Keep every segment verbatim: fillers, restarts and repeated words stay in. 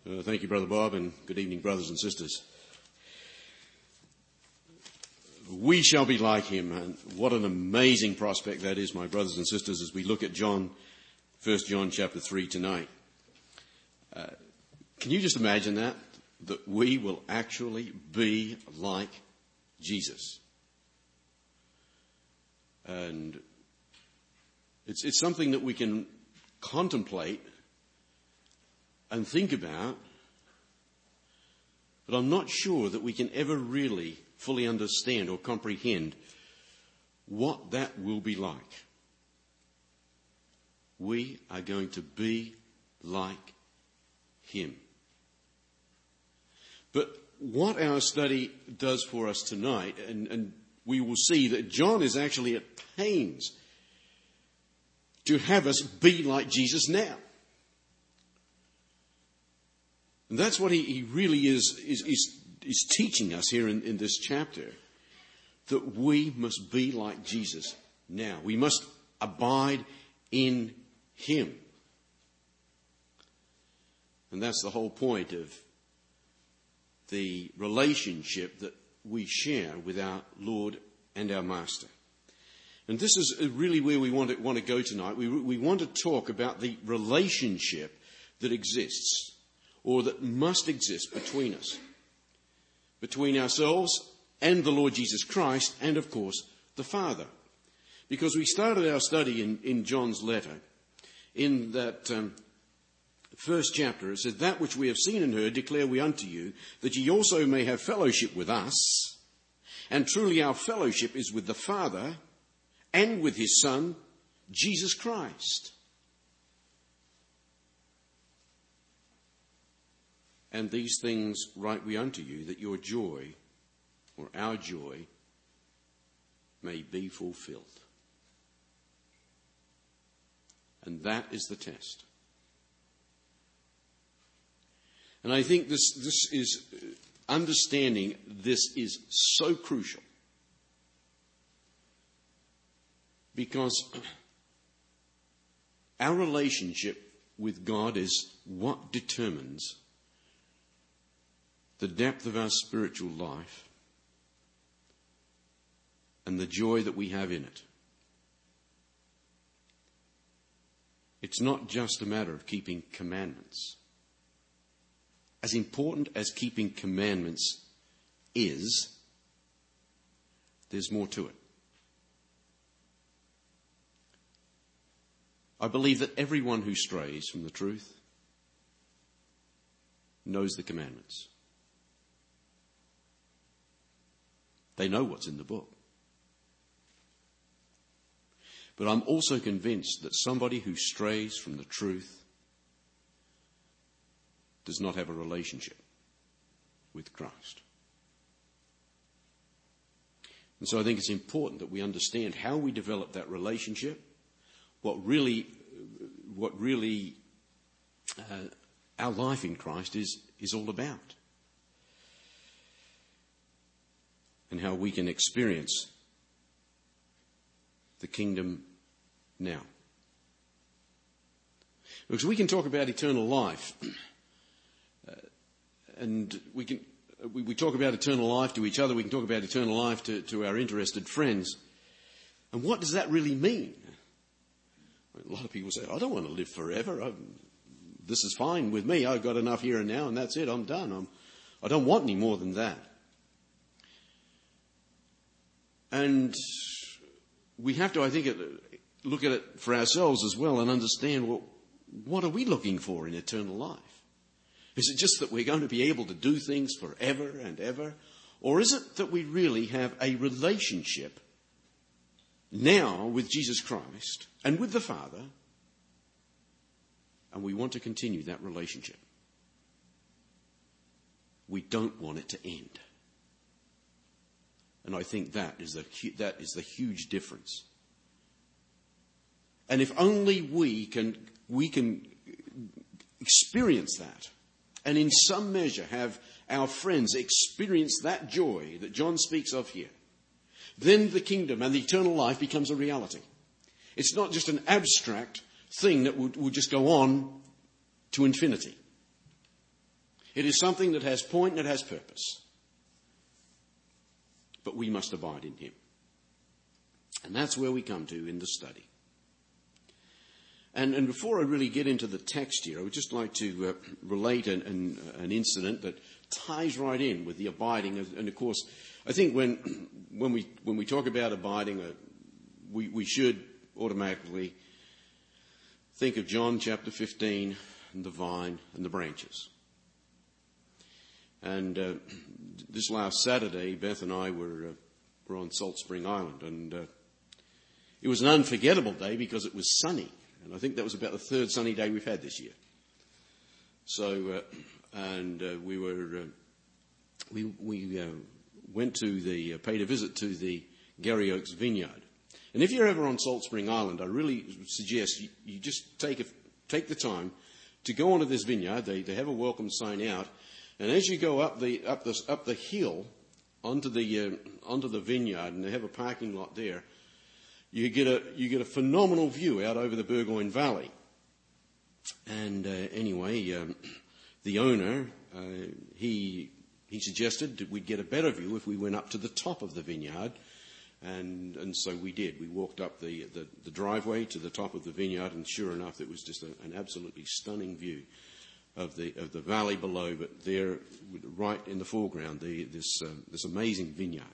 Uh, thank you, Brother Bob, and good evening, brothers and sisters. We shall be like him, and what an amazing prospect that is, my brothers and sisters, as we look at John, First John chapter three tonight. Uh, can you just imagine that? That we will actually be like Jesus. And it's, it's something that we can contemplate and think about, but I'm not sure that we can ever really fully understand or comprehend what that will be like. We are going to be like him. But what our study does for us tonight, and, and we will see that John is actually at pains to have us be like Jesus now. And that's what he, he really is, is, is, is teaching us here in, in this chapter, that we must be like Jesus now. We must abide in him. And that's the whole point of the relationship that we share with our Lord and our Master. And this is really where we want to, want to go tonight. We, we want to talk about the relationship that exists, or that must exist between us, between ourselves and the Lord Jesus Christ, and of course the Father. Because we started our study in, in John's letter, in that um, first chapter. It said, "That which we have seen and heard declare we unto you, that ye also may have fellowship with us. And truly our fellowship is with the Father and with his Son, Jesus Christ. And these things write we unto you, that your joy, or our joy, may be fulfilled." And that is the test. And I think this, this is, understanding this is so crucial. Because our relationship with God is what determines the depth of our spiritual life and the joy that we have in it. It's not just a matter of keeping commandments. As important as keeping commandments is, there's more to it. I believe that everyone who strays from the truth knows the commandments. They know what's in the book. But I'm also convinced that somebody who strays from the truth does not have a relationship with Christ. And so I think it's important that we understand how we develop that relationship, what really, what really uh, our life in Christ is, is all about, and how we can experience the kingdom now. Because we can talk about eternal life, uh, and we can we, we talk about eternal life to each other, we can talk about eternal life to, to our interested friends. And what does that really mean? A lot of people say, I don't want to live forever. I, this is fine with me. I've got enough here and now, and that's it. I'm done. I'm, I don't want any more than that. And we have to, I think, look at it for ourselves as well and understand, well, what are we looking for in eternal life? Is it just that we're going to be able to do things forever and ever? Or is it that we really have a relationship now with Jesus Christ and with the Father, and we want to continue that relationship? We don't want it to end. And I think that is the that is the huge difference. And if only we can we can experience that, and in some measure have our friends experience that joy that John speaks of here, then the kingdom and the eternal life becomes a reality. It's not just an abstract thing that will, will just go on to infinity. It is something that has point and it has purpose. But we must abide in him. And that's where we come to in the study. And, and before I really get into the text here, I would just like to uh, relate an, an, an incident that ties right in with the abiding. And of course, I think when when we when we talk about abiding, uh, we, we should automatically think of John chapter fifteen and the vine and the branches. And uh, this last Saturday, Beth and I were uh, were on Salt Spring Island, and uh, it was an unforgettable day because it was sunny. And I think that was about the third sunny day we've had this year. So, uh, and uh, we were, uh, we we uh, went to the, uh, paid a visit to the Garry Oaks Vineyard. And if you're ever on Salt Spring Island, I really suggest you, you just take a, take the time to go onto this vineyard. They they have a welcome sign out, and as you go up the up the up the hill onto the uh, onto the vineyard, and they have a parking lot there. You get a you get a phenomenal view out over the Burgoyne Valley. And uh, anyway, um, the owner uh, he he suggested that we'd get a better view if we went up to the top of the vineyard, and and so we did. We walked up the the, the driveway to the top of the vineyard, and sure enough, it was just a, an absolutely stunning view of the of the valley below. But there, right in the foreground, the, this uh, this amazing vineyard.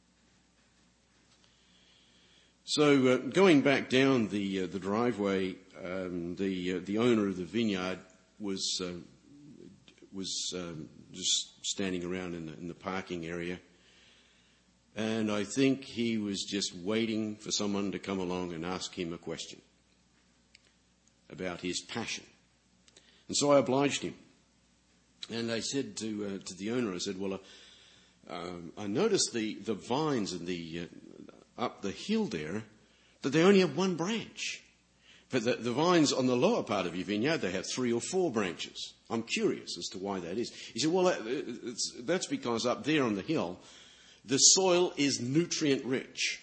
So uh, going back down the uh, the driveway, um, the uh, the owner of the vineyard was uh, was um, just standing around in the in the parking area, and I think he was just waiting for someone to come along and ask him a question about his passion. And so I obliged him, and I said to uh, to the owner, I said, "Well, uh, um, I noticed the the vines in the uh, up the hill there, that they only have one branch. But the, the vines on the lower part of your vineyard, they have three or four branches. I'm curious as to why that is." He said, "Well, that, it's, that's because up there on the hill, the soil is nutrient rich."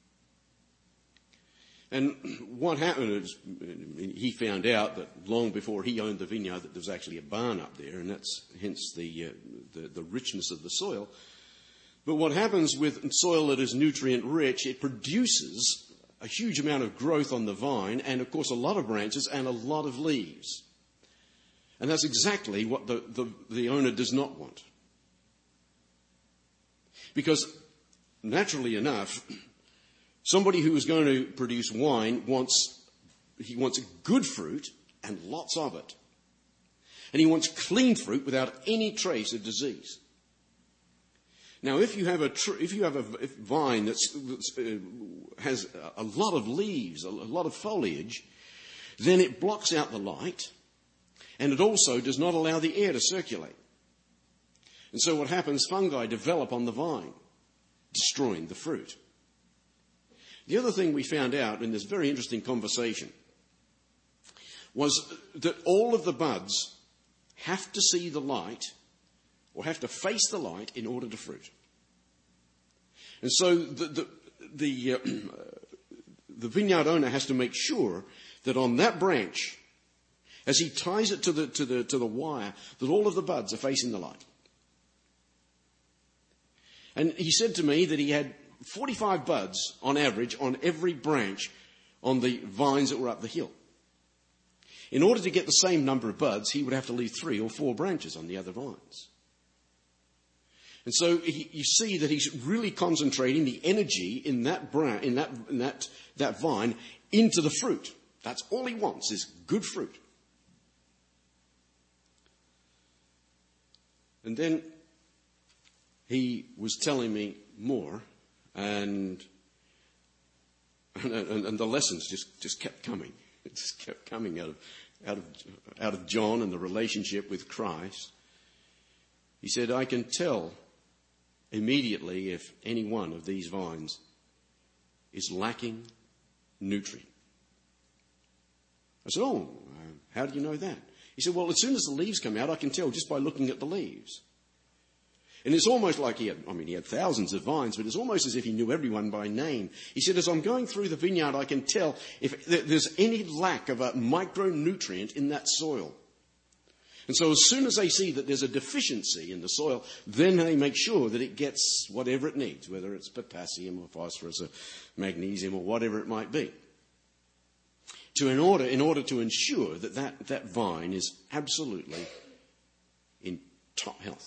And what happened is he found out that long before he owned the vineyard that there was actually a barn up there, and that's hence the, uh, the, the richness of the soil. But what happens with soil that is nutrient rich, it produces a huge amount of growth on the vine and, of course, a lot of branches and a lot of leaves. And that's exactly what the, the, the owner does not want. Because, naturally enough, somebody who is going to produce wine wants, he wants good fruit and lots of it. And he wants clean fruit without any trace of disease. Now, if you have a tr- if you have a vine that's, that's uh, has a lot of leaves, a, a lot of foliage, then it blocks out the light, and it also does not allow the air to circulate. And so what happens? Fungi develop on the vine, destroying the fruit. The other thing we found out in this very interesting conversation was that all of the buds have to see the light or have to face the light in order to fruit. And so the the the, uh, the vineyard owner has to make sure that on that branch, as he ties it to the to the to the wire, that all of the buds are facing the light. And he said to me that he had forty-five buds on average on every branch on the vines that were up the hill. In order to get the same number of buds, he would have to leave three or four branches on the other vines. And so he, you see that he's really concentrating the energy in that bran- in that in that that vine into the fruit. That's all he wants, is good fruit. And then he was telling me more, and and, and, and the lessons just, just kept coming. It just kept coming out of out of out of John and the relationship with Christ. He said, "I can tell immediately if any one of these vines is lacking nutrient." I said, "Oh, how do you know that?" He said, "Well, as soon as the leaves come out, I can tell just by looking at the leaves." And it's almost like he had, I mean, he had thousands of vines, but it's almost as if he knew everyone by name. He said, "As I'm going through the vineyard, I can tell if there's any lack of a micronutrient in that soil." And so as soon as they see that there's a deficiency in the soil, then they make sure that it gets whatever it needs, whether it's potassium or phosphorus or magnesium or whatever it might be, to in order in order to ensure that that, that vine is absolutely in top health.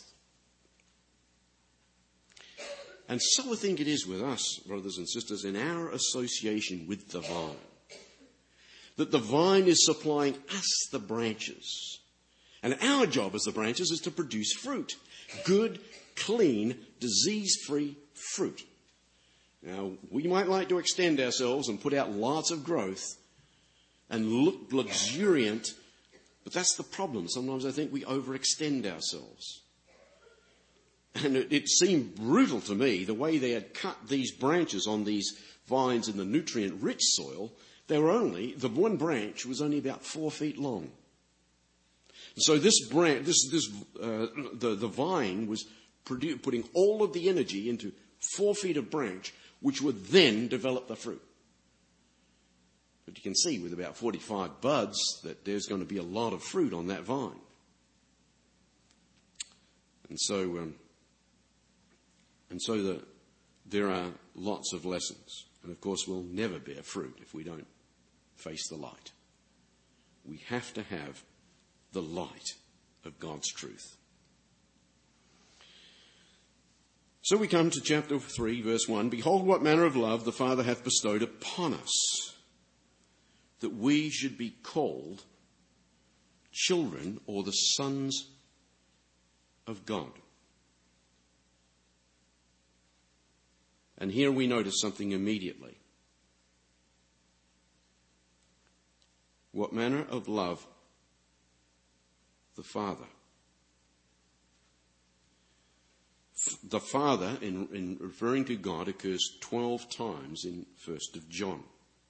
And so I think it is with us, brothers and sisters, in our association with the vine, that the vine is supplying us the branches. And our job as the branches is to produce fruit. Good, clean, disease-free fruit. Now, we might like to extend ourselves and put out lots of growth and look luxuriant, but that's the problem. Sometimes I think we overextend ourselves. And it, it seemed brutal to me, the way they had cut these branches on these vines in the nutrient-rich soil. They were only, the one branch was only about four feet long. So this branch, this, this, uh, the, the vine was produ- putting all of the energy into four feet of branch, which would then develop the fruit. But you can see with about forty-five buds that there's going to be a lot of fruit on that vine. And so, um, and so the, there are lots of lessons. And of course, we'll never bear fruit if we don't face the light. We have to have the light of God's truth. So we come to chapter three, verse one. Behold, what manner of love the Father hath bestowed upon us, that we should be called children or the sons of God. And here we notice something immediately. What manner of love the Father. The Father, in, in referring to God, occurs twelve times in First of John.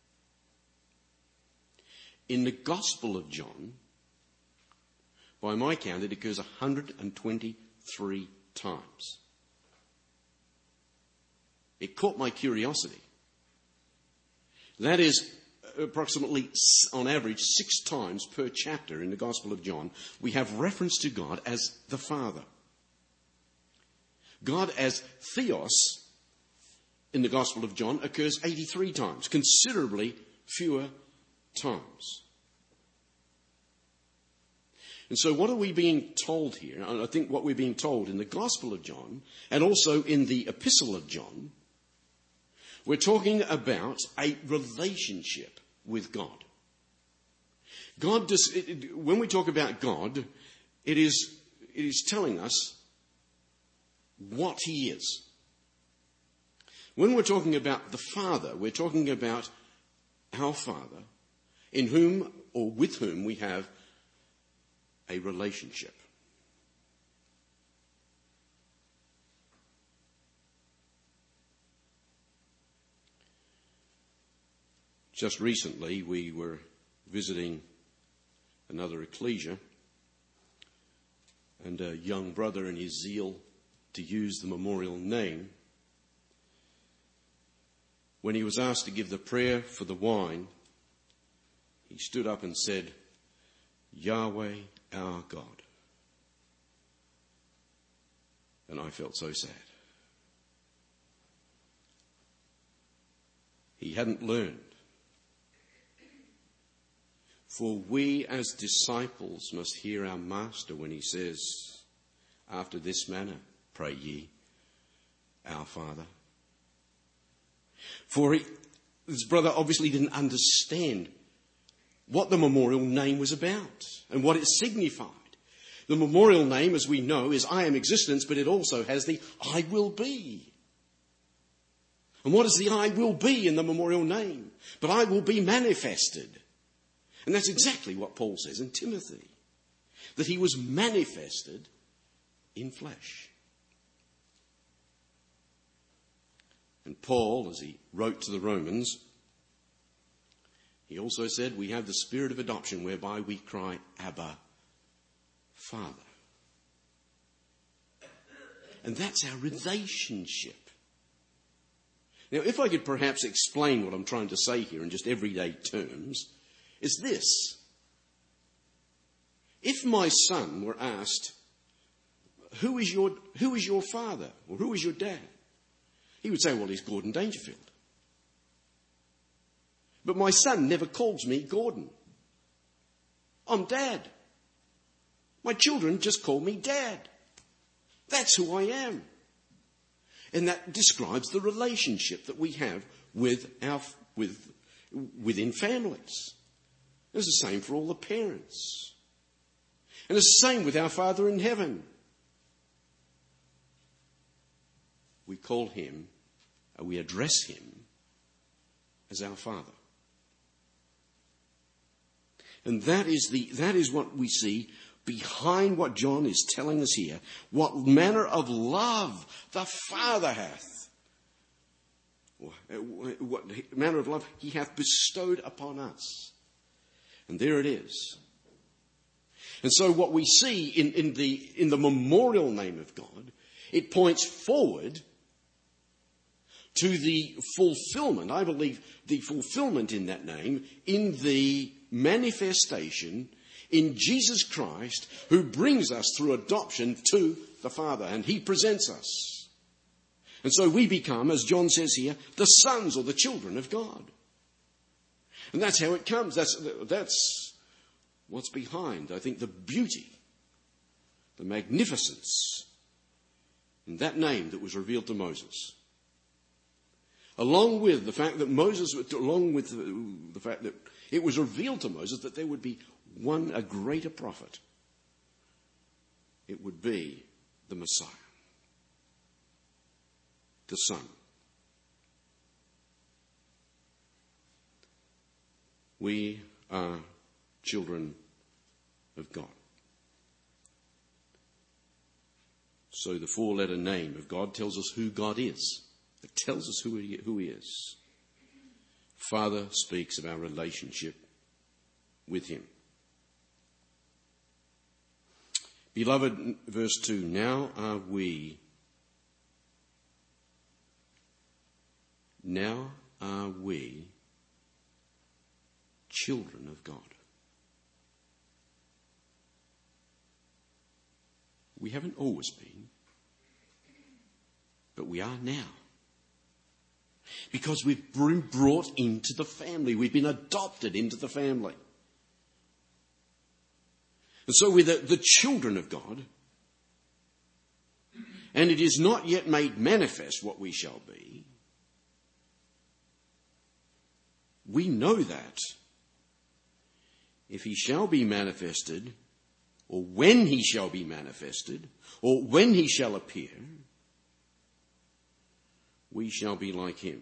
In the Gospel of John, by my count, it occurs one hundred twenty-three times. It caught my curiosity. That is approximately, on average, six times per chapter in the Gospel of John, we have reference to God as the Father. God as Theos in the Gospel of John occurs eighty-three times, considerably fewer times. And so what are we being told here? I think what we're being told in the Gospel of John and also in the Epistle of John, we're talking about a relationship with God. God does, it, it, when we talk about God, it is, it is telling us what he is. When we're talking about the Father, we're talking about our Father, in whom or with whom we have a relationship. Just recently, we were visiting another ecclesia, and a young brother, in his zeal to use the memorial name, when he was asked to give the prayer for the wine, he stood up and said, Yahweh our God. And I felt so sad. He hadn't learned. For we as disciples must hear our Master when he says, after this manner, pray ye, our Father. For he, this brother obviously didn't understand what the memorial name was about and what it signified. The memorial name, as we know, is I am existence, but it also has the I will be. And what is the I will be in the memorial name? But I will be manifested. And that's exactly what Paul says in Timothy, that he was manifested in flesh. And Paul, as he wrote to the Romans, he also said, we have the spirit of adoption whereby we cry, Abba, Father. And that's our relationship. Now, if I could perhaps explain what I'm trying to say here in just everyday terms, is this. If my son were asked, who is your, who is your father? Or who is your dad? He would say, well, he's Gordon Dangerfield. But my son never calls me Gordon. I'm Dad. My children just call me Dad. That's who I am. And that describes the relationship that we have with our, with, within families. It's the same for all the parents. And it's the same with our Father in heaven. We call him, we address him as our Father. And that is the, that is what we see behind what John is telling us here. What manner of love the Father hath. What manner of love he hath bestowed upon us. And there it is. And so what we see in, in the, in the memorial name of God, it points forward to the fulfillment, I believe the fulfillment in that name, in the manifestation in Jesus Christ, who brings us through adoption to the Father, and he presents us. And so we become, as John says here, the sons or the children of God. And that's how it comes. That's, that's what's behind, I think, the beauty, the magnificence in that name that was revealed to Moses. Along with the fact that Moses, along with the, the fact that it was revealed to Moses that there would be one, a greater prophet. It would be the Messiah, the Son. We are children of God. So the four-letter name of God tells us who God is. It tells us who he, who he is. Father speaks of our relationship with him. Beloved, verse two, now are we, now are we children of God. We haven't always been, but we are now. Because we've been brought into the family. We've been adopted into the family. And so we're the, the children of God. And it is not yet made manifest what we shall be. We know that if he shall be manifested, or when he shall be manifested, or when he shall appear, we shall be like him.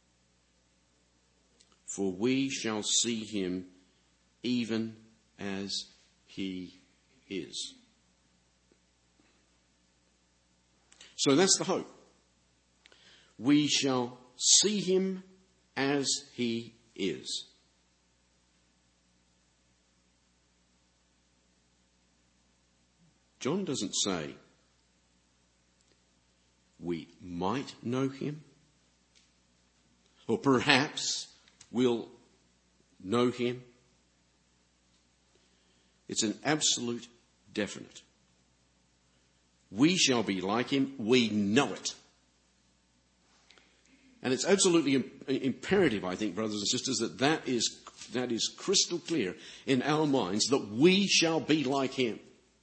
For we shall see him even as he is. So that's the hope. We shall see him as he is. John doesn't say we might know him, or perhaps we'll know him. It's an absolute definite. We shall be like him. We know it. And it's absolutely imp- imperative, I think, brothers and sisters, that that is, that is crystal clear in our minds, that we shall be like him.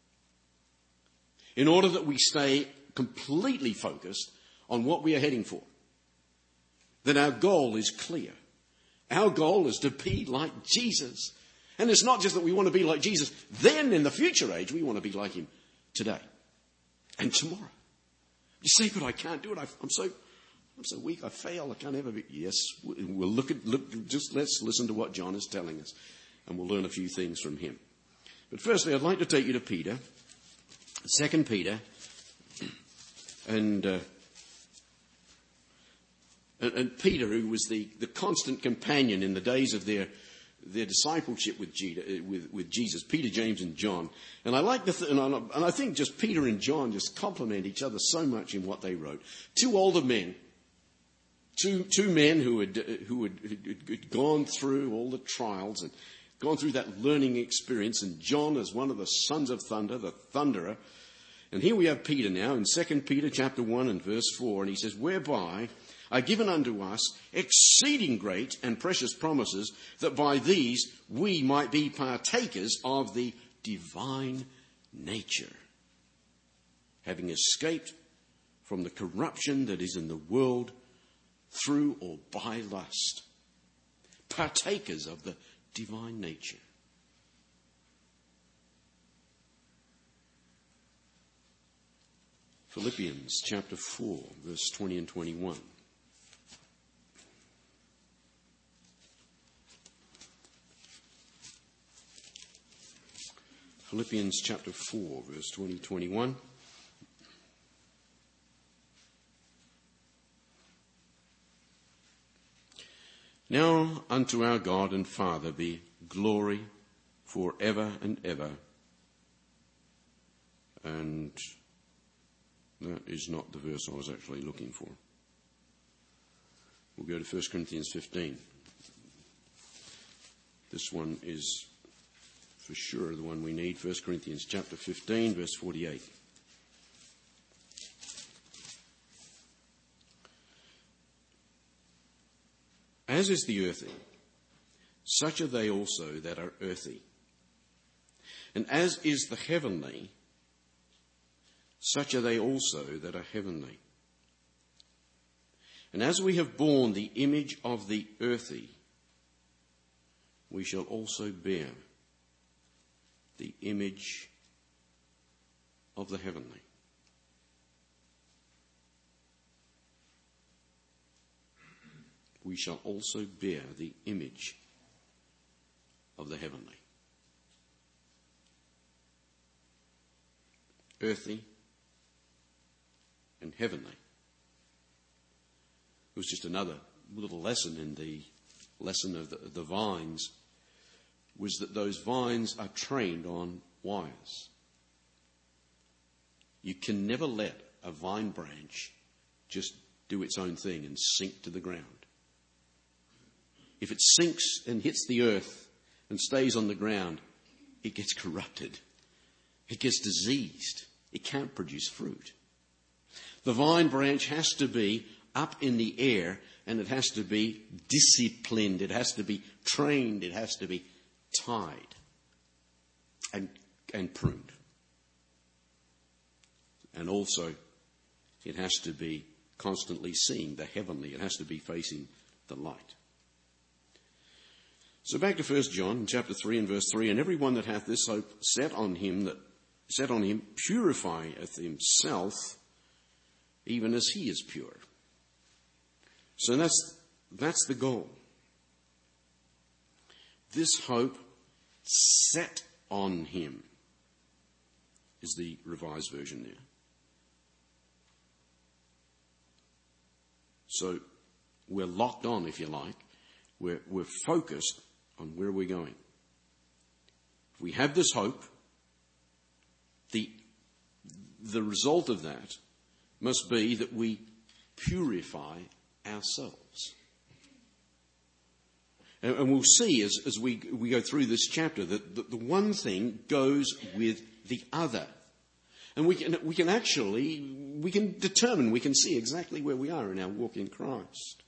In order that we stay completely focused on what we are heading for. That our goal is clear. Our goal is to be like Jesus. And it's not just that we want to be like Jesus. Then in the future age, we want to be like him today and tomorrow. You say, but I can't do it. I'm so, I'm so weak. I fail. I can't ever be. Yes, we'll look at, look, just let's listen to what John is telling us. And we'll learn a few things from him. But firstly, I'd like to take you to Peter. Second Peter. And, uh, and, and Peter, who was the, the constant companion in the days of their their discipleship with, G, with, with Jesus, Peter, James, and John. And I like the, th- and, I, and I think just Peter and John just complement each other so much in what they wrote. Two older men, two two men who had who had, who had gone through all the trials and gone through that learning experience, and John as one of the sons of thunder, the thunderer. And here we have Peter now in Second Peter chapter one and verse four, and he says, whereby are given unto us exceeding great and precious promises, that by these we might be partakers of the divine nature, having escaped from the corruption that is in the world through or by lust. Partakers of the divine nature. Philippians chapter four, verse twenty and twenty-one. Philippians chapter four, verse twenty to twenty-one. Now unto our God and Father be glory for ever and ever. And that is not the verse I was actually looking for. We'll go to First Corinthians fifteen. This one is for sure the one we need. First Corinthians chapter fifteen, verse forty-eight. As is the earthy, such are they also that are earthy. And as is the heavenly, such are they also that are heavenly. And as we have borne the image of the earthy, we shall also bear the image of the heavenly. We shall also bear the image of the heavenly. Earthy and heavenly. It was just another little lesson in the lesson of the, the vines, was that those vines are trained on wires. You can never let a vine branch just do its own thing and sink to the ground. If it sinks and hits the earth and stays on the ground, it gets corrupted. It gets diseased. It can't produce fruit. The vine branch has to be up in the air, and it has to be disciplined. It has to be trained. It has to be tied and, and pruned. And also, it has to be constantly seeing the heavenly. It has to be facing the light. So back to First John chapter three and verse three. And everyone that hath this hope set on him, that set on him, purifieth himself, even as he is pure. So that's that's the goal. This hope set on him is the Revised Version there. So we're locked on, if you like. We're, we're focused on where we're going. If we have this hope, the, the result of that must be that we purify ourselves. And, and we'll see as, as we, we go through this chapter that, that the one thing goes with the other. And we can, we can actually, we can determine, we can see exactly where we are in our walk in Christ.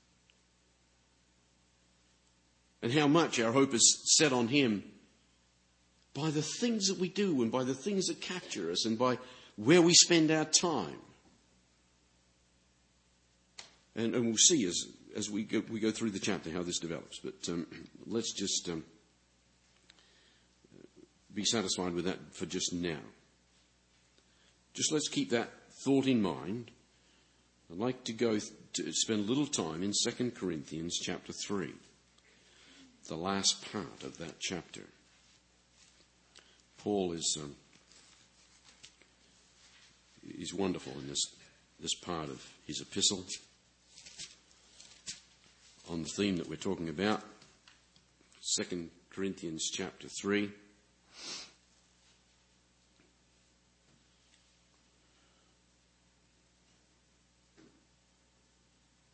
And how much our hope is set on him by the things that we do and by the things that capture us and by where we spend our time. And, and we'll see as, as we, go, we go through the chapter how this develops. But um, let's just um, be satisfied with that for just now. Just let's keep that thought in mind. I'd like to go th- to spend a little time in Second Corinthians chapter three. The last part of that chapter. Paul is um, is wonderful in this this part of his epistle on the theme that we're talking about. Second Corinthians chapter three.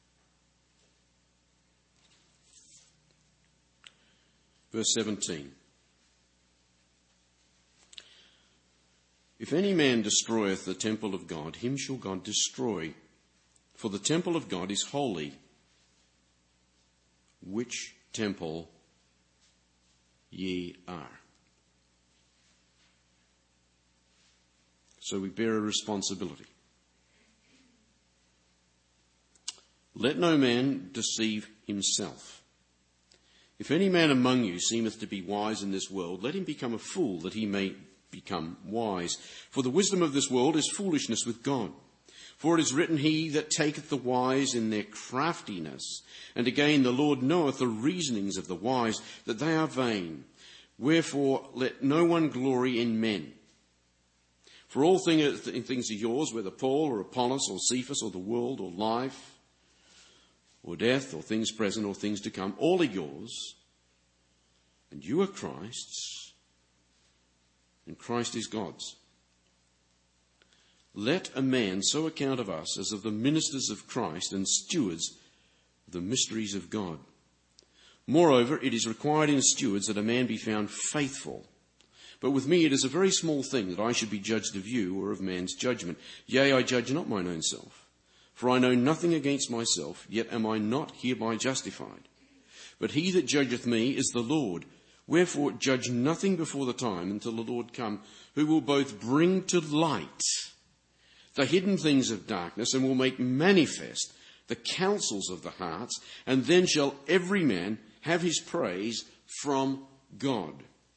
Verse seventeen. If any man destroyeth the temple of God, him shall God destroy. For the temple of God is holy, which temple ye are. So we bear a responsibility. Let no man deceive himself. If any man among you seemeth to be wise in this world, let him become a fool, that he may become wise. For the wisdom of this world is foolishness with God. For it is written, He that taketh the wise in their craftiness. And again, the Lord knoweth the reasonings of the wise, that they are vain. Wherefore, let no one glory in men. For all things are yours, whether Paul or Apollos or Cephas or the world or life or death or things present or things to come, all are yours. And you are Christ's, and Christ is God's. Let a man so account of us as of the ministers of Christ and stewards of the mysteries of God. Moreover, it is required in stewards that a man be found faithful. But with me it is a very small thing that I should be judged of you or of man's judgment. Yea, I judge not mine own self. For I know nothing against myself, yet am I not hereby justified. But he that judgeth me is the Lord. Wherefore judge nothing before the time until the Lord come, who will both bring to light the hidden things of darkness, and will make manifest the counsels of the hearts, and then shall every man have his praise from God.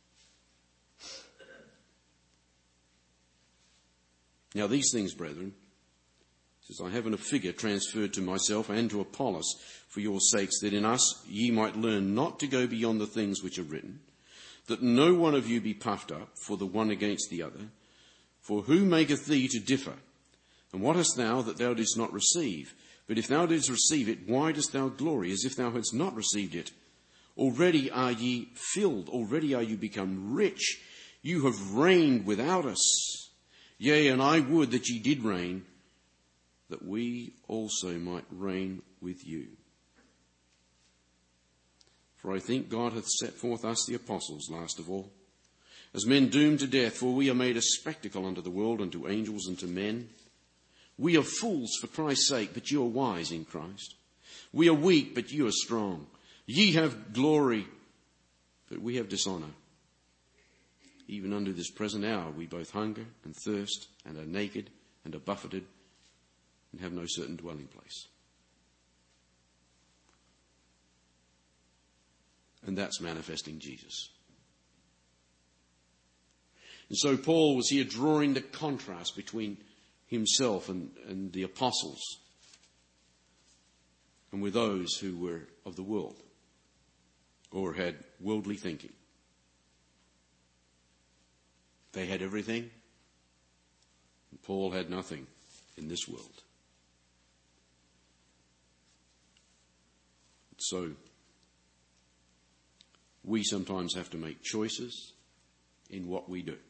Now these things, brethren, says, I have in a figure transferred to myself and to Apollos for your sakes, that in us ye might learn not to go beyond the things which are written, that no one of you be puffed up for the one against the other. For who maketh thee to differ? And what hast thou that thou didst not receive? But if thou didst receive it, why dost thou glory as if thou hadst not received it? Already are ye filled, already are you become rich. You have reigned without us. Yea, and I would that ye did reign, that we also might reign with you. For I think God hath set forth us the apostles, last of all, as men doomed to death, for we are made a spectacle unto the world, and to angels, and to men. We are fools for Christ's sake, but you are wise in Christ. We are weak, but you are strong. Ye have glory, but we have dishonour. Even unto this present hour we both hunger and thirst, and are naked, and are buffeted, and have no certain dwelling place. And that's manifesting Jesus. And so Paul was here drawing the contrast between himself and, and the apostles, and with those who were of the world or had worldly thinking. They had everything, and Paul had nothing in this world. So we sometimes have to make choices in what we do.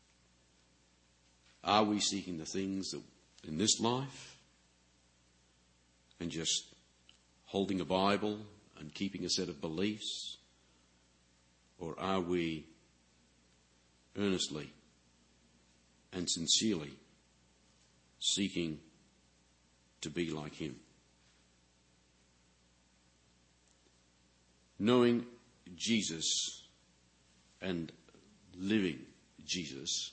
Are we seeking the things that in this life and just holding a Bible and keeping a set of beliefs? Or are we earnestly and sincerely seeking to be like him? Knowing Jesus and living Jesus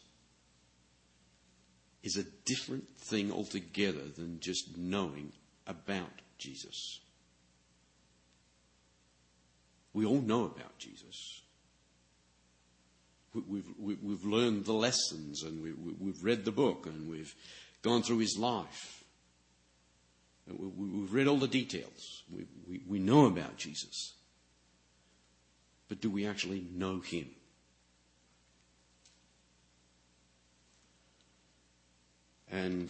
is a different thing altogether than just knowing about Jesus. We all know about Jesus. We've, we've, we've learned the lessons, and we, we've read the book, and we've gone through his life. We've read all the details. We, we, we know about Jesus. But do we actually know him? And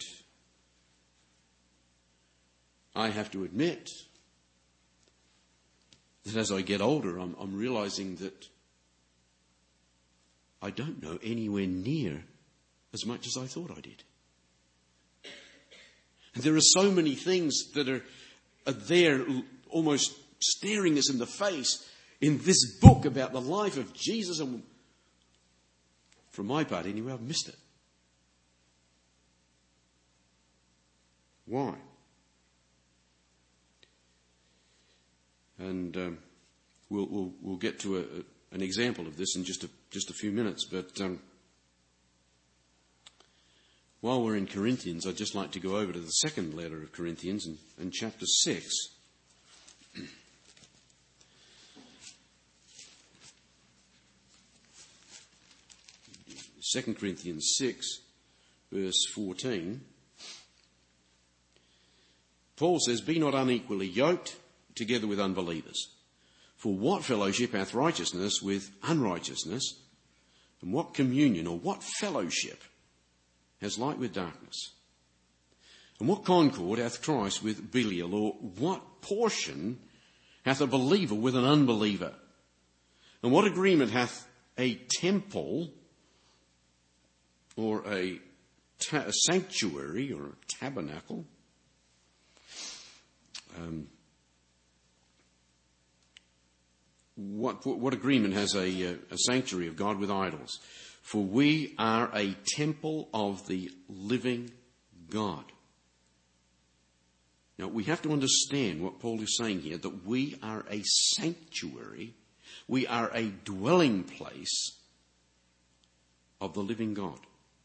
I have to admit that as I get older, I'm, I'm realizing that I don't know anywhere near as much as I thought I did. And there are so many things that are, are there almost staring us in the face in this book about the life of Jesus. And for my part anyway, I've missed it. Why? And um, we'll, we'll, we'll get to a, a, an example of this in just a, just a few minutes. But um, while we're in Corinthians, I'd just like to go over to the second letter of Corinthians and, and chapter six. Second Corinthians six, verse fourteen. Paul says, "Be not unequally yoked together with unbelievers. For what fellowship hath righteousness with unrighteousness? And what communion or what fellowship has light with darkness? And what concord hath Christ with Belial? Or what portion hath a believer with an unbeliever? And what agreement hath a temple or a, ta- a sanctuary or a tabernacle? Um, what, what agreement has a, a sanctuary of God with idols? For we are a temple of the living God." Now, we have to understand what Paul is saying here, that we are a sanctuary, we are a dwelling place of the living God.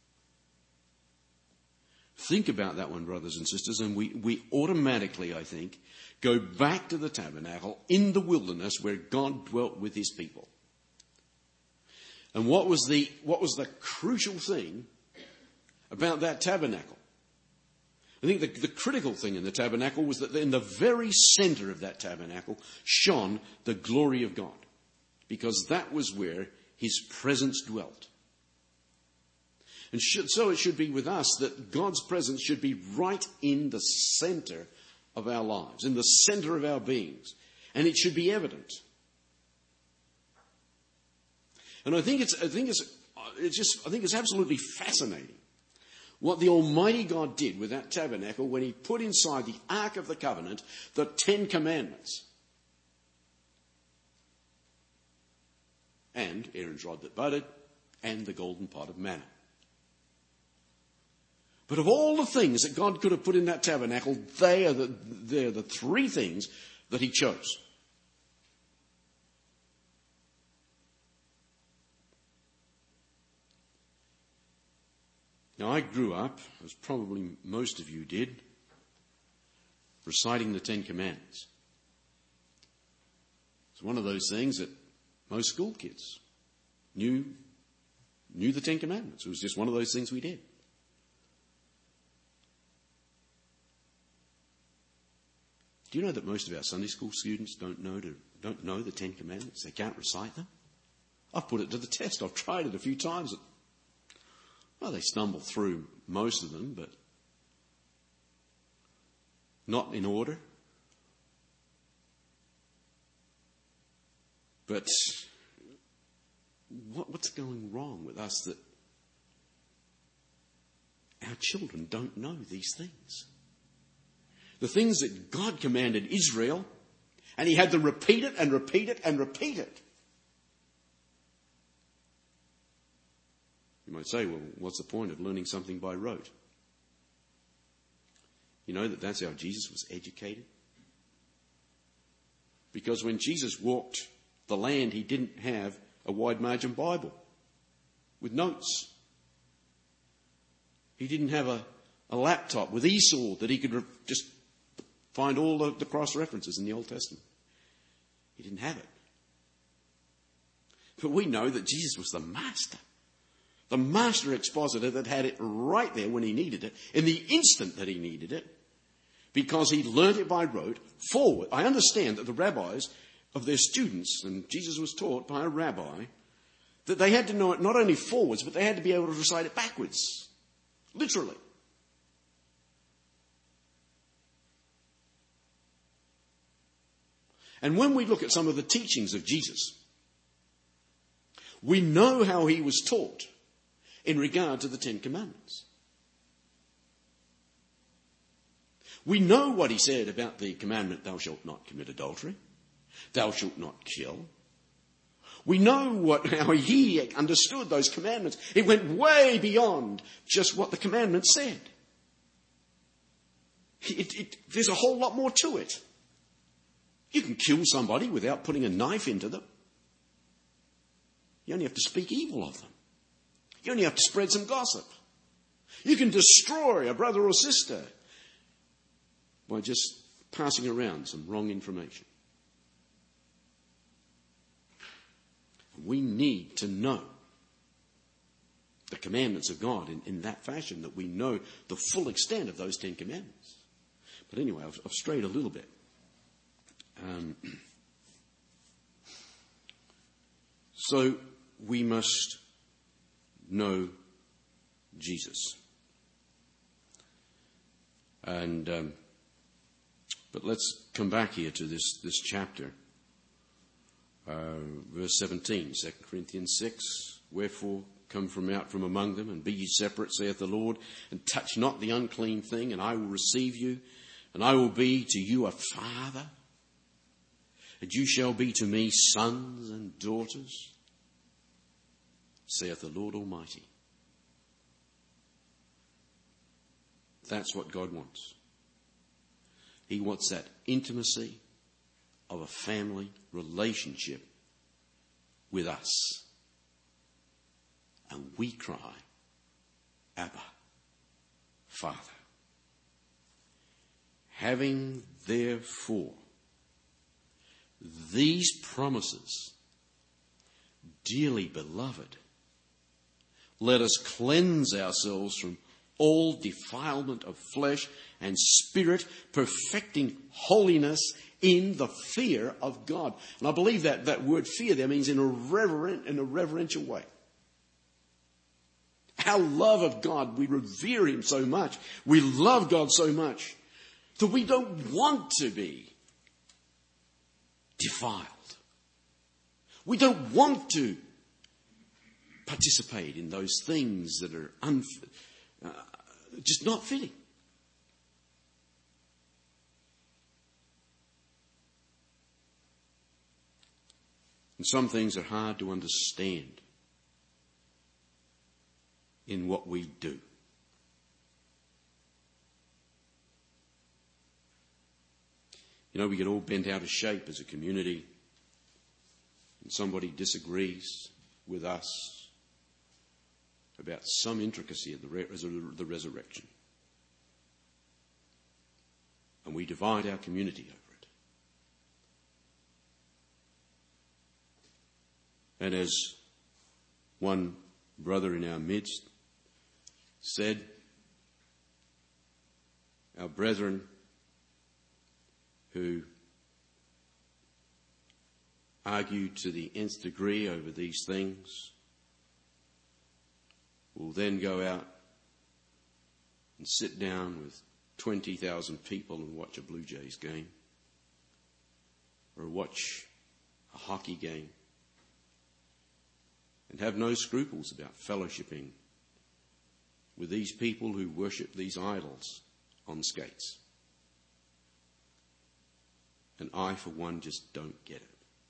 Think about that one, brothers and sisters, and we, we automatically, I think, go back to the tabernacle in the wilderness where God dwelt with his people. And what was the, what was the crucial thing about that tabernacle? I think the, the critical thing in the tabernacle was that in the very center of that tabernacle shone the glory of God, because that was where his presence dwelt. And should, so it should be with us that God's presence should be right in the center of our lives, in the center of our beings. And it should be evident. And I think it's, I think it's, it's just, I think it's absolutely fascinating what the Almighty God did with that tabernacle when he put inside the Ark of the Covenant the Ten Commandments. And Aaron's rod that budded, and the golden pot of manna. But of all the things that God could have put in that tabernacle, they are the, they're the three things that he chose. Now, I grew up, as probably most of you did, reciting the Ten Commandments. It's one of those things that most school kids knew, knew the Ten Commandments. It was just one of those things we did. Do you know that most of our Sunday school students don't know to, don't know the Ten Commandments? They can't recite them. I've put it to the test. I've tried it a few times. Well, they stumble through most of them, but not in order. But what, what's going wrong with us that our children don't know these things? The things that God commanded Israel, and he had to repeat it and repeat it and repeat it. You might say, well, what's the point of learning something by rote? You know that that's how Jesus was educated? Because when Jesus walked the land, he didn't have a wide margin Bible with notes. He didn't have a, a laptop with Esau that he could re- just find all the, the cross references in the Old Testament. He didn't have it. But we know that Jesus was the master. The master expositor that had it right there when he needed it, in the instant that he needed it, because he learned it by rote, forward. I understand that the rabbis of their students, and Jesus was taught by a rabbi, that they had to know it not only forwards, but they had to be able to recite it backwards. Literally. And when we look at some of the teachings of Jesus, we know how he was taught in regard to the Ten Commandments. We know what he said about the commandment, thou shalt not commit adultery, thou shalt not kill. We know what, how he understood those commandments. It went way beyond just what the commandment said. It, it, there's a whole lot more to it. You can kill somebody without putting a knife into them. You only have to speak evil of them. You only have to spread some gossip. You can destroy a brother or sister by just passing around some wrong information. We need to know the commandments of God in, in that fashion, that we know the full extent of those Ten Commandments. But anyway, I've, I've strayed a little bit. Um, so we must know Jesus. And um, but let's come back here to this, this chapter. Uh, verse seventeen, Second Corinthians six. Wherefore come from out from among them, and be ye separate, saith the Lord, and touch not the unclean thing, and I will receive you, and I will be to you a father, and you shall be to me sons and daughters, saith the Lord Almighty. That's what God wants. He wants that intimacy of a family relationship with us. And we cry, Abba, Father. Having therefore these promises, dearly beloved, let us cleanse ourselves from all defilement of flesh and spirit, perfecting holiness in the fear of God. And I believe that that word fear there means in a reverent, in a reverential way. Our love of God, we revere him so much. We love God so much that we don't want to be defiled. We don't want to participate in those things that are unf- uh, just not fitting. And some things are hard to understand in what we do. You know, we get all bent out of shape as a community, and somebody disagrees with us about some intricacy of the, re- the resurrection. And we divide our community over it. And as one brother in our midst said, our brethren who argue to the nth degree over these things will then go out and sit down with twenty thousand people and watch a Blue Jays game or watch a hockey game and have no scruples about fellowshipping with these people who worship these idols on skates. And I, for one, just don't get it.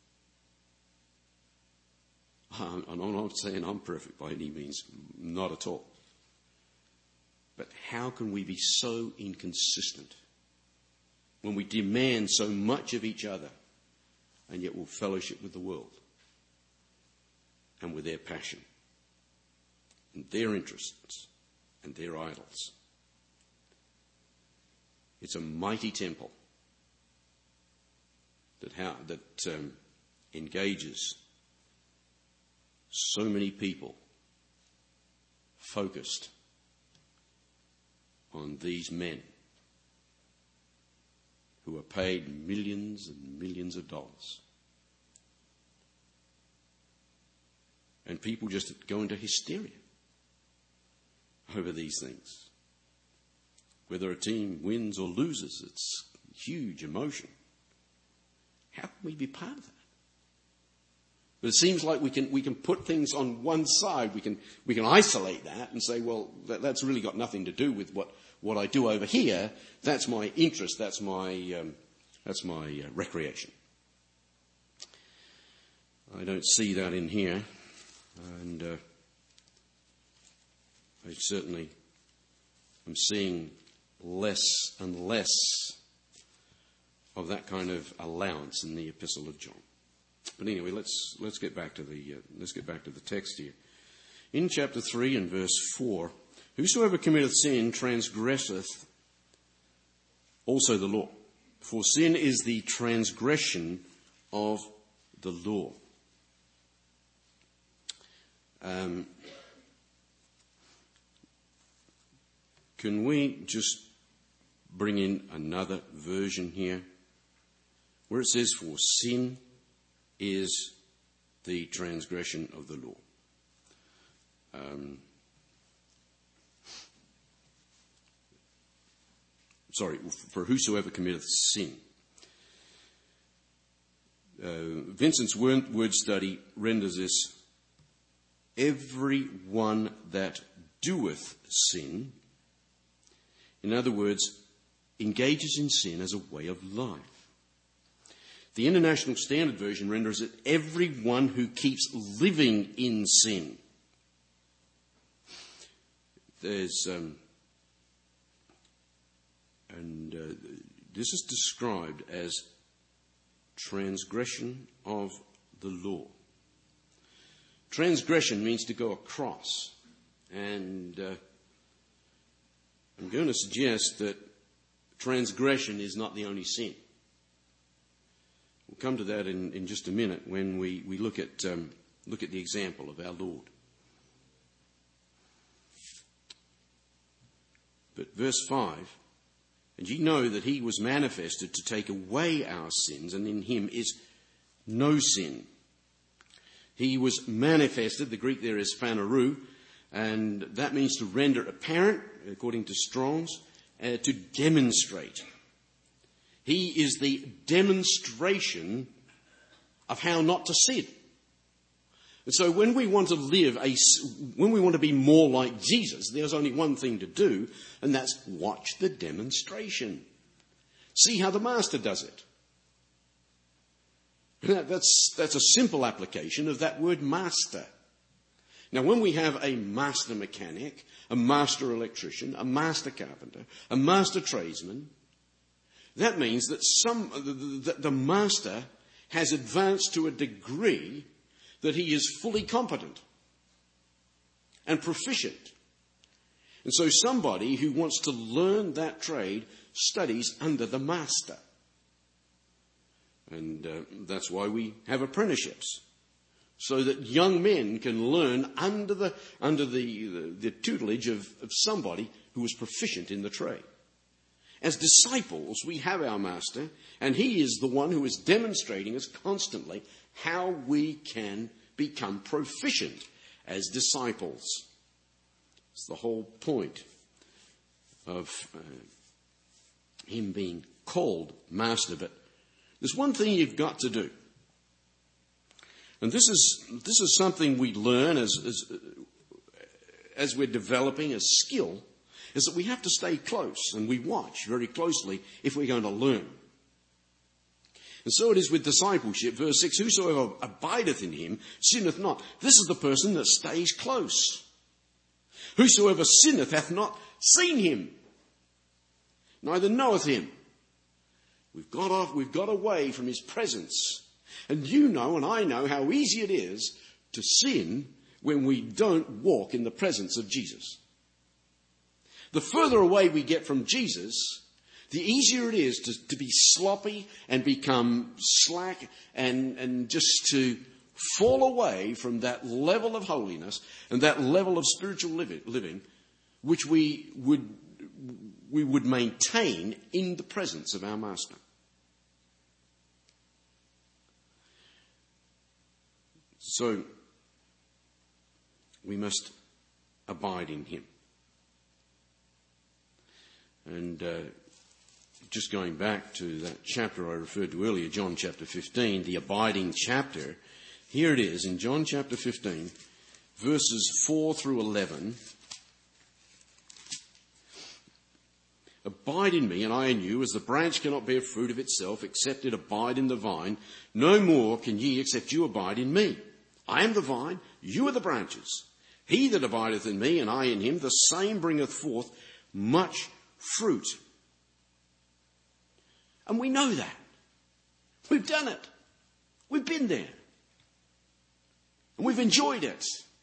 I'm, I'm not saying I'm perfect by any means, not at all. But how can we be so inconsistent when we demand so much of each other and yet will fellowship with the world and with their passion and their interests and their idols? It's a mighty temple that, how, that um, engages so many people focused on these men who are paid millions and millions of dollars. And people just go into hysteria over these things. Whether a team wins or loses, it's huge emotion. How can we be part of that? But it seems like we can we can put things on one side. We can we can isolate that and say, well, that, that's really got nothing to do with what, what I do over here. That's my interest. That's my um, that's my uh, recreation. I don't see that in here, and uh, I certainly am seeing less and less of that kind of allowance in the Epistle of John. But anyway, let's let's get back to the uh, let's get back to the text here. In chapter three and verse four, whosoever committeth sin transgresseth also the law, for sin is the transgression of the law. Um, can we just bring in another version here where it says, for sin is the transgression of the law? Um, sorry, for whosoever committeth sin. Uh, Vincent's word, word study renders this, every one that doeth sin, in other words, engages in sin as a way of life. The International Standard Version renders it, everyone who keeps living in sin. There's, um, and uh, this is described as transgression of the law. Transgression means to go across. And uh, I'm going to suggest that transgression is not the only sin. We'll come to that in, in just a minute when we, we look at um, look at the example of our Lord. But verse five, and ye know that he was manifested to take away our sins, and in him is no sin. He was manifested, the Greek there is phanerou, and that means to render apparent, according to Strong's, uh, to demonstrate. He is the demonstration of how not to sin. And so when we want to live a, when we want to be more like Jesus, there's only one thing to do, and that's watch the demonstration. See how the Master does it. That's, that's a simple application of that word master. Now, when we have a master mechanic, a master electrician, a master carpenter, a master tradesman, that means that some, that the master has advanced to a degree that he is fully competent and proficient. And so somebody who wants to learn that trade studies under the master. And uh, that's why we have apprenticeships, so that young men can learn under the under the, the, the tutelage of, of somebody who is proficient in the trade. As disciples, we have our master, and he is the one who is demonstrating us constantly how we can become proficient as disciples. It's the whole point of uh, him being called master. But there's one thing you've got to do. And this is this is something we learn as, as, as we're developing a skill, is that we have to stay close and we watch very closely if we're going to learn. And so it is with discipleship. Verse six, whosoever abideth in him sinneth not. This is the person that stays close. Whosoever sinneth hath not seen him, neither knoweth him. We've got off, we've got away from his presence. And you know and I know how easy it is to sin when we don't walk in the presence of Jesus. The further away we get from Jesus, the easier it is to, to be sloppy and become slack and, and just to fall away from that level of holiness and that level of spiritual living, living which we would, we would maintain in the presence of our Master. So, we must abide in him. And uh, just going back to that chapter I referred to earlier, John chapter fifteen, the abiding chapter, here it is in John chapter fifteen, verses four through eleven. Abide in me and I in you, as the branch cannot bear fruit of itself except it abide in the vine, no more can ye except you abide in me. I am the vine, you are the branches. He that abideth in me and I in him, the same bringeth forth much fruit. And we know that. We've done it. We've been there. And we've enjoyed it.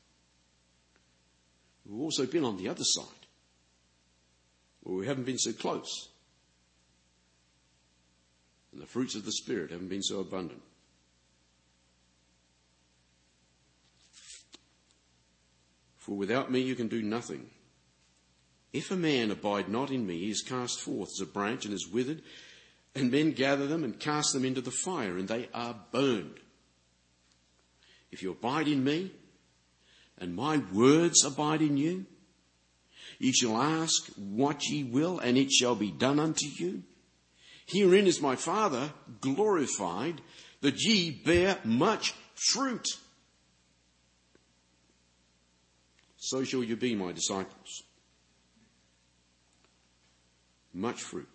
We've also been on the other side, where we haven't been so close. And the fruits of the Spirit haven't been so abundant. For without me you can do nothing. If a man abide not in me, he is cast forth as a branch and is withered, and men gather them and cast them into the fire, and they are burned. If you abide in me, and my words abide in you, ye shall ask what ye will, and it shall be done unto you. Herein is my Father glorified, that ye bear much fruit. So shall you be my disciples. Much fruit.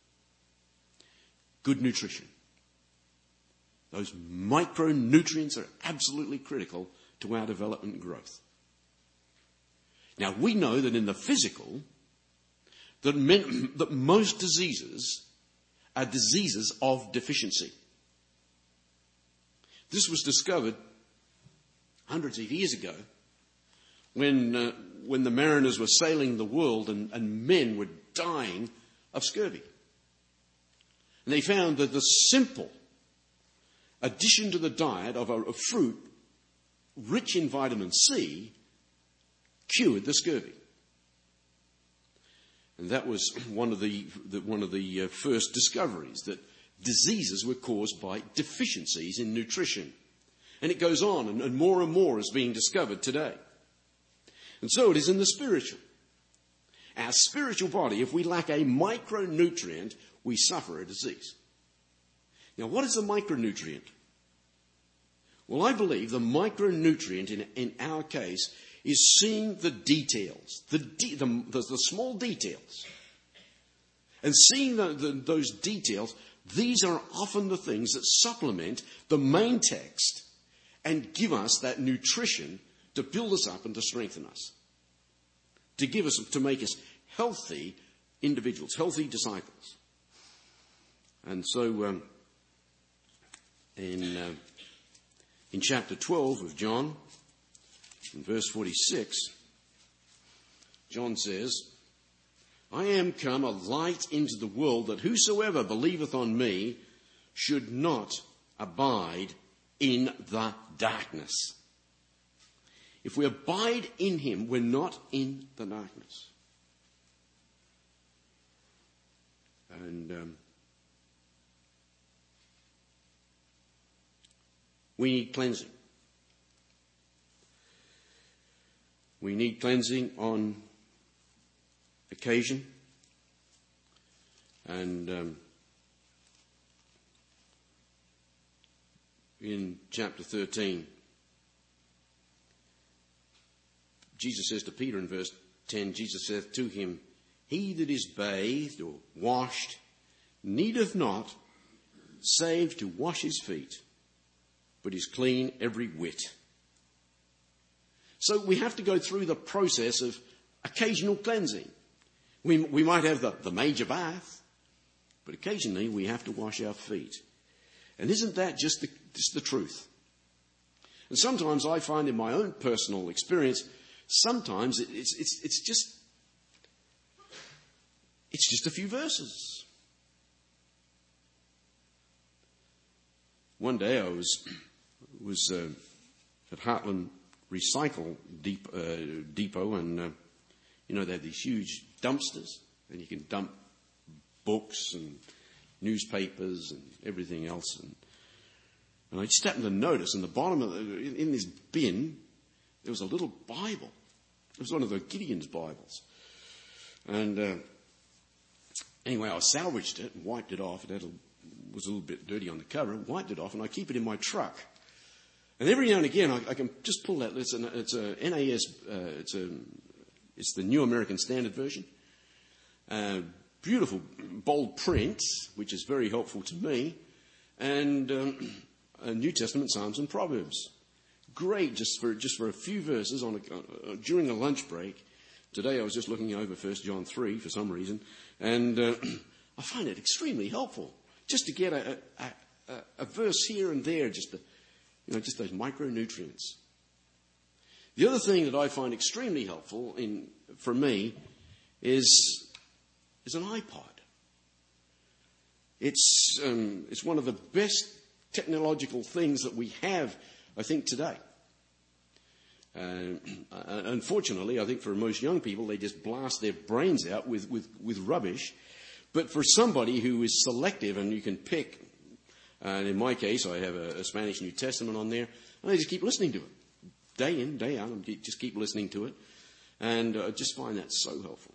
Good nutrition. Those micronutrients are absolutely critical to our development and growth. Now, we know that in the physical, that, men, that most diseases are diseases of deficiency. This was discovered hundreds of years ago when, uh, when the mariners were sailing the world and, and men were dying of scurvy. And they found that the simple addition to the diet of a, a fruit rich in vitamin C cured the scurvy. And that was one of the, the one of the uh, first discoveries, that diseases were caused by deficiencies in nutrition. And it goes on, and, and more and more is being discovered today. And so it is in the spiritual. Our spiritual body, if we lack a micronutrient, we suffer a disease. Now, what is a micronutrient? Well, I believe the micronutrient in, in our case is seeing the details, the, de- the, the, the small details. And seeing the, the, those details, these are often the things that supplement the main text and give us that nutrition to build us up and to strengthen us. To give us, to make us healthy individuals, healthy disciples. And so, um, in, uh, in chapter twelve of John, in verse forty-six, John says, I am come a light into the world, that whosoever believeth on me should not abide in the darkness. If we abide in him, we're not in the darkness. And um, we need cleansing. We need cleansing on occasion. And um, in chapter thirteen, Jesus says to Peter in verse ten, Jesus saith to him, he that is bathed or washed needeth not save to wash his feet, but is clean every whit. So we have to go through the process of occasional cleansing. We, we might have the, the major bath, but occasionally we have to wash our feet. And isn't that just the, just the truth? And sometimes I find in my own personal experience, sometimes it, it's, it's, it's just, it's just a few verses. One day I was, was uh, at Heartland Recycle Dep- uh, Depot, and uh, you know, they have these huge dumpsters, and you can dump books and newspapers and everything else. And, and I just happened to notice in the bottom of the, in, in this bin, there was a little Bible. It was one of the Gideon's Bibles. And uh, anyway, I salvaged it and wiped it off. It had a, was a little bit dirty on the cover, and wiped it off, and I keep it in my truck. And every now and again, I, I can just pull that. It's, an, it's a N A S. Uh, it's a. It's the New American Standard Version. Uh, beautiful bold print, which is very helpful to me, and um, a New Testament, Psalms, and Proverbs. Great, just for just for a few verses on a, uh, during a lunch break, today I was just looking over First John three for some reason, and uh, I find it extremely helpful just to get a, a, a, a verse here and there, just to, you know, just those micronutrients. The other thing that I find extremely helpful in for me is is an iPod. It's um, it's one of the best technological things that we have, I think, today. Uh, unfortunately, I think for most young people, they just blast their brains out with, with, with rubbish. But for somebody who is selective and you can pick, uh, and in my case, I have a, a Spanish New Testament on there, and I just keep listening to it. Day in, day out, I just keep listening to it. And I uh, just find that so helpful.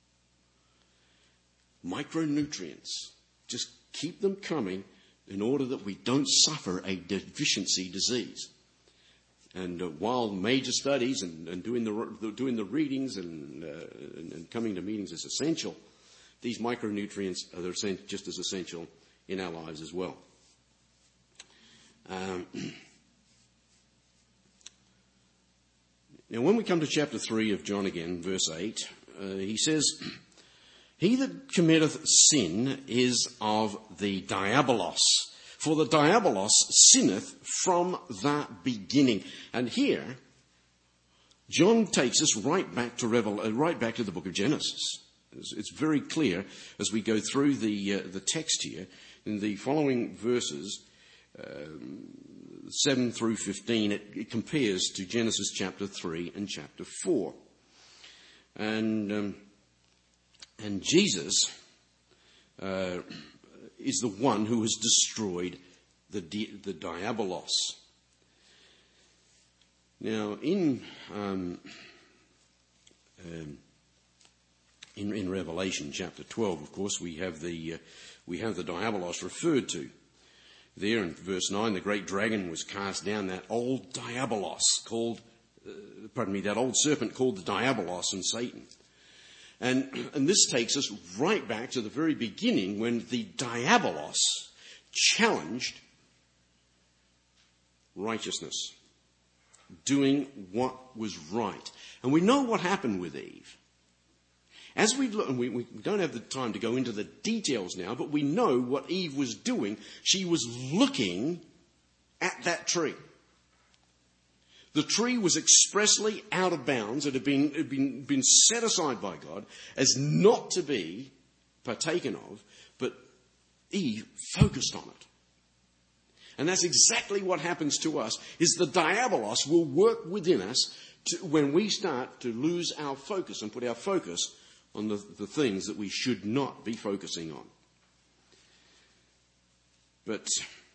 Micronutrients. Just keep them coming in order that we don't suffer a deficiency disease. And uh, while major studies and, and doing the doing the readings and, uh, and, and coming to meetings is essential, these micronutrients are just as essential in our lives as well. Um, now, when we come to chapter three of John again, verse eight, uh, he says, "He that committeth sin is of the diabolos. For the diabolos sinneth from the beginning." And here, John takes us right back to Revel, uh, right back to the book of Genesis. It's, it's very clear as we go through the uh, the text here in the following verses, um, seven through fifteen. It, it compares to Genesis chapter three and chapter four, and um, and Jesus. Uh, is the one who has destroyed the di- the diabolos. Now, in um, um, in, in Revelation chapter twelve, of course, we have the uh, we have the diabolos referred to there in verse nine. The great dragon was cast down, that old diabolos called, uh, pardon me, that old serpent called the diabolos and Satan. And, and this takes us right back to the very beginning when the diabolos challenged righteousness, doing what was right. And we know what happened with Eve. As we look, and we, we don't have the time to go into the details now, but we know what Eve was doing. She was looking at that tree. The tree was expressly out of bounds. It had been, it had been, been set aside by God as not to be partaken of, but Eve focused on it. And that's exactly what happens to us, is the diabolos will work within us to, when we start to lose our focus and put our focus on the, the things that we should not be focusing on. But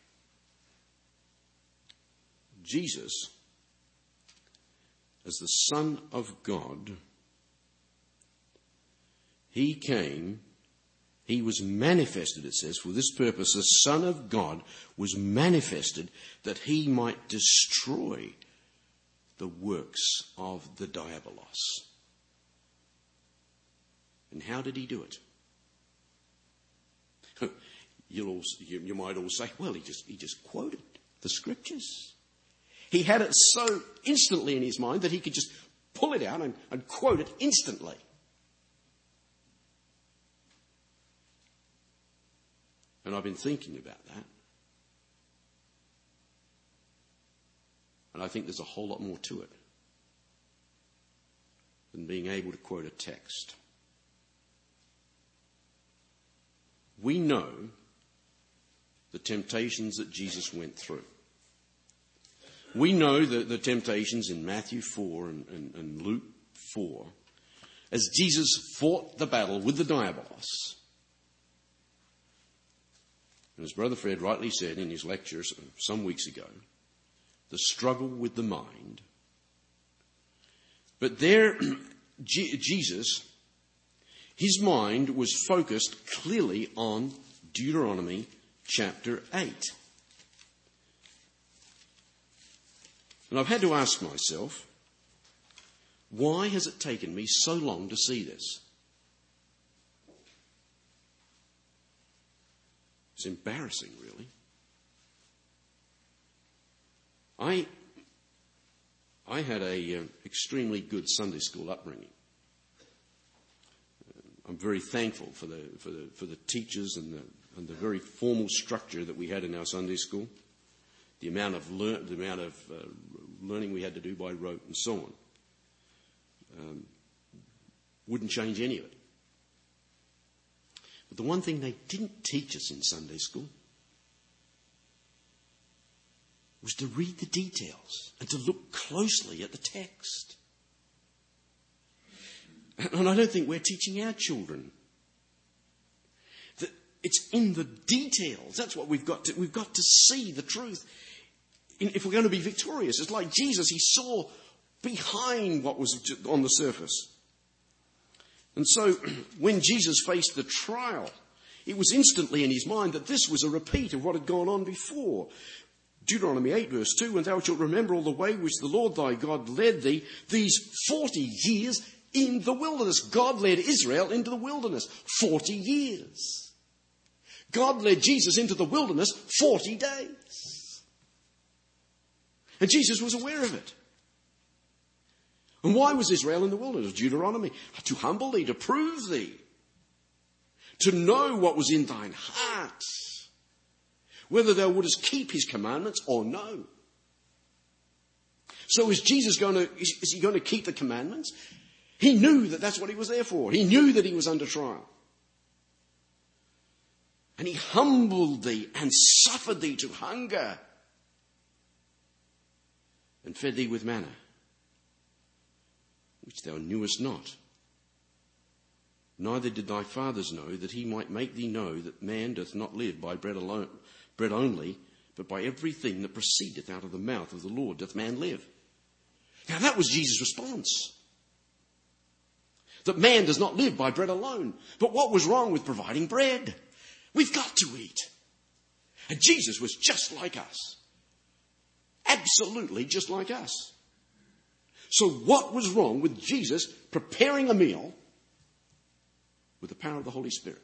Jesus, as the Son of God, he came, he was manifested, it says, for this purpose, the Son of God was manifested that he might destroy the works of the diabolos. And how did he do it? You'll all, you, you might all say, well, he just, he just quoted the scriptures. He had it so instantly in his mind that he could just pull it out and, and quote it instantly. And I've been thinking about that. And I think there's a whole lot more to it than being able to quote a text. We know the temptations that Jesus went through. We know the, the temptations in Matthew four and, and, and Luke four as Jesus fought the battle with the diabolos. And as Brother Fred rightly said in his lecture some weeks ago, the struggle with the mind. But there, G- Jesus, his mind was focused clearly on Deuteronomy chapter eight. And I've had to ask myself, why has it taken me so long to see this? It's embarrassing, really. I I had a uh, extremely good Sunday school upbringing. I'm very thankful for the for the for the teachers and the and the very formal structure that we had in our Sunday school. The amount of learn, the amount of uh, learning we had to do by rote and so on. Um, wouldn't change any of it. But the one thing they didn't teach us in Sunday school was to read the details and to look closely at the text. And I don't think we're teaching our children that it's in the details. That's what we've got to, we've got to see the truth. If we're going to be victorious, it's like Jesus, he saw behind what was on the surface. And so when Jesus faced the trial, it was instantly in his mind that this was a repeat of what had gone on before. Deuteronomy eight verse two, and thou shalt remember all the way which the Lord thy God led thee these forty years in the wilderness. God led Israel into the wilderness forty years. God led Jesus into the wilderness forty days. And Jesus was aware of it. And why was Israel in the wilderness? Deuteronomy, to humble thee, to prove thee, to know what was in thine heart, whether thou wouldest keep his commandments or no. So is Jesus going to, is he going to keep the commandments? He knew that that's what he was there for. He knew that he was under trial. And he humbled thee and suffered thee to hunger and fed thee with manna, which thou knewest not. Neither did thy fathers know, that he might make thee know that man doth not live by bread alone, bread only, but by everything that proceedeth out of the mouth of the Lord doth man live. Now that was Jesus' response. That man does not live by bread alone. But what was wrong with providing bread? We've got to eat. And Jesus was just like us. Absolutely just like us. So what was wrong with Jesus preparing a meal with the power of the Holy Spirit?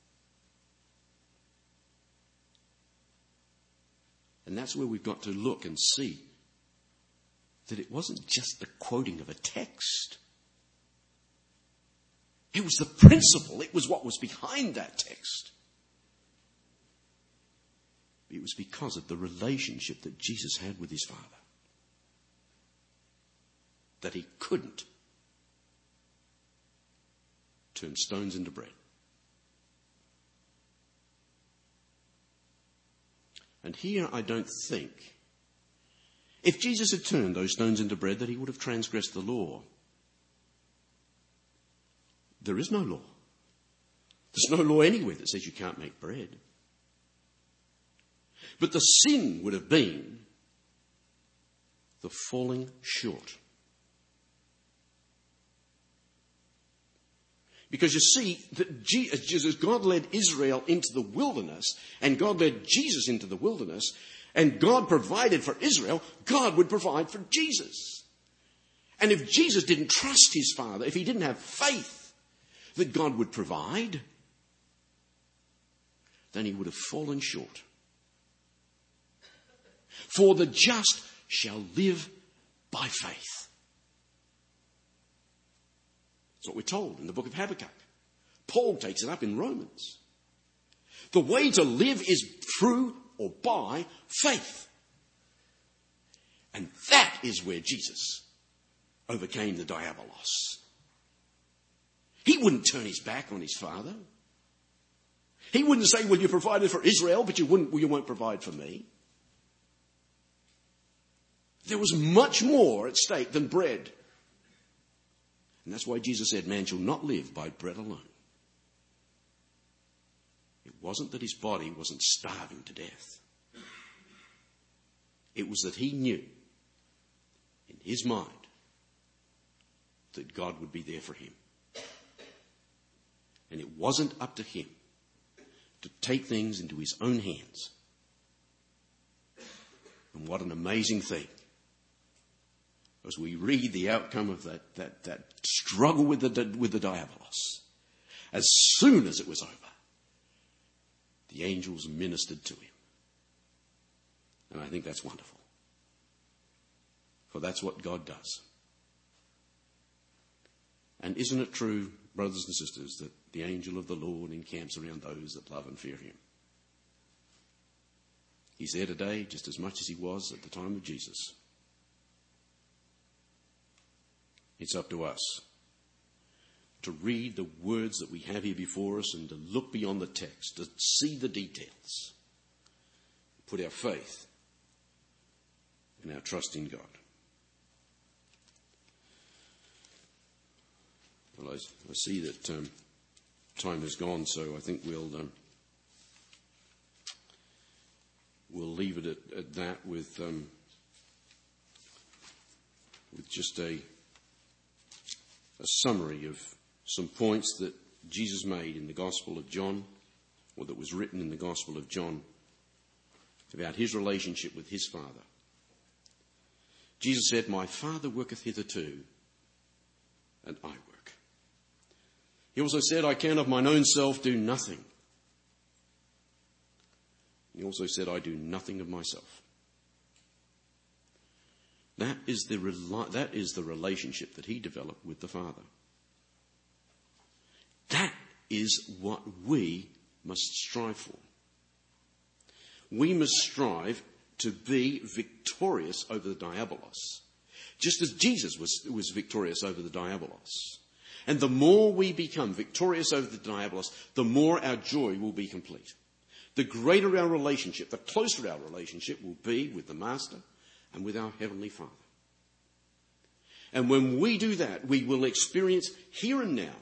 And that's where we've got to look and see that it wasn't just the quoting of a text. It was the principle. It was what was behind that text. It was because of the relationship that Jesus had with his Father that he couldn't turn stones into bread. And here I don't think, if Jesus had turned those stones into bread, that he would have transgressed the law. There is no law. There's no law anywhere that says you can't make bread. But the sin would have been the falling short. Because you see, that Jesus, God led Israel into the wilderness, and God led Jesus into the wilderness, and God provided for Israel, God would provide for Jesus. And if Jesus didn't trust his Father, if he didn't have faith that God would provide, then he would have fallen short. For the just shall live by faith. That's what we're told in the book of Habakkuk. Paul takes it up in Romans. The way to live is through or by faith. And that is where Jesus overcame the diabolos. He wouldn't turn his back on his Father. He wouldn't say, well, you provided for Israel, but you wouldn't, you won't provide for me. There was much more at stake than bread. And that's why Jesus said, man shall not live by bread alone. It wasn't that his body wasn't starving to death. It was that he knew in his mind that God would be there for him. And it wasn't up to him to take things into his own hands. And what an amazing thing. As we read the outcome of that, that, that struggle with the, with the diabolos, as soon as it was over, the angels ministered to him. And I think that's wonderful. For that's what God does. And isn't it true, brothers and sisters, that the angel of the Lord encamps around those that love and fear him. He's there today just as much as he was at the time of Jesus. It's up to us to read the words that we have here before us and to look beyond the text, to see the details, put our faith and our trust in God. Well, I, I see that um, time has gone, so I think we'll um, we'll leave it at, at that with um, with just a a summary of some points that Jesus made in the Gospel of John, or that was written in the Gospel of John, about his relationship with his Father. Jesus said, "My Father worketh hitherto, and I work." He also said, "I can of mine own self do nothing." He also said, "I do nothing of myself." That is the that is the relationship that he developed with the Father. That is what we must strive for. We must strive to be victorious over the diabolos, just as Jesus was, was victorious over the diabolos. And the more we become victorious over the diabolos, the more our joy will be complete. The greater our relationship, the closer our relationship will be with the Master and with our Heavenly Father. And when we do that, we will experience here and now,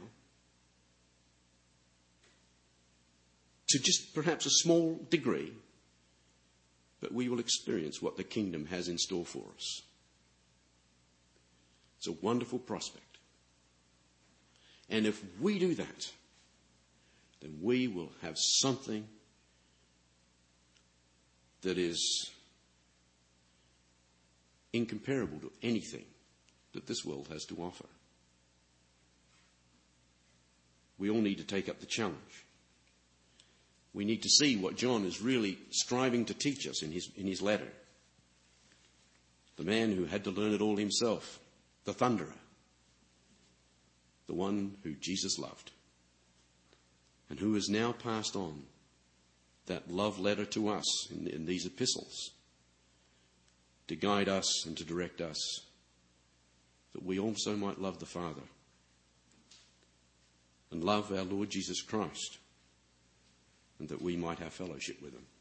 to just perhaps a small degree, but we will experience what the kingdom has in store for us. It's a wonderful prospect. And if we do that, then we will have something that is incomparable to anything that this world has to offer. We all need to take up the challenge. We need to see what John is really striving to teach us in his, in his letter. The man who had to learn it all himself, the thunderer, the one who Jesus loved, and who has now passed on that love letter to us in, in these epistles to guide us and to direct us, that we also might love the Father and love our Lord Jesus Christ, and that we might have fellowship with him.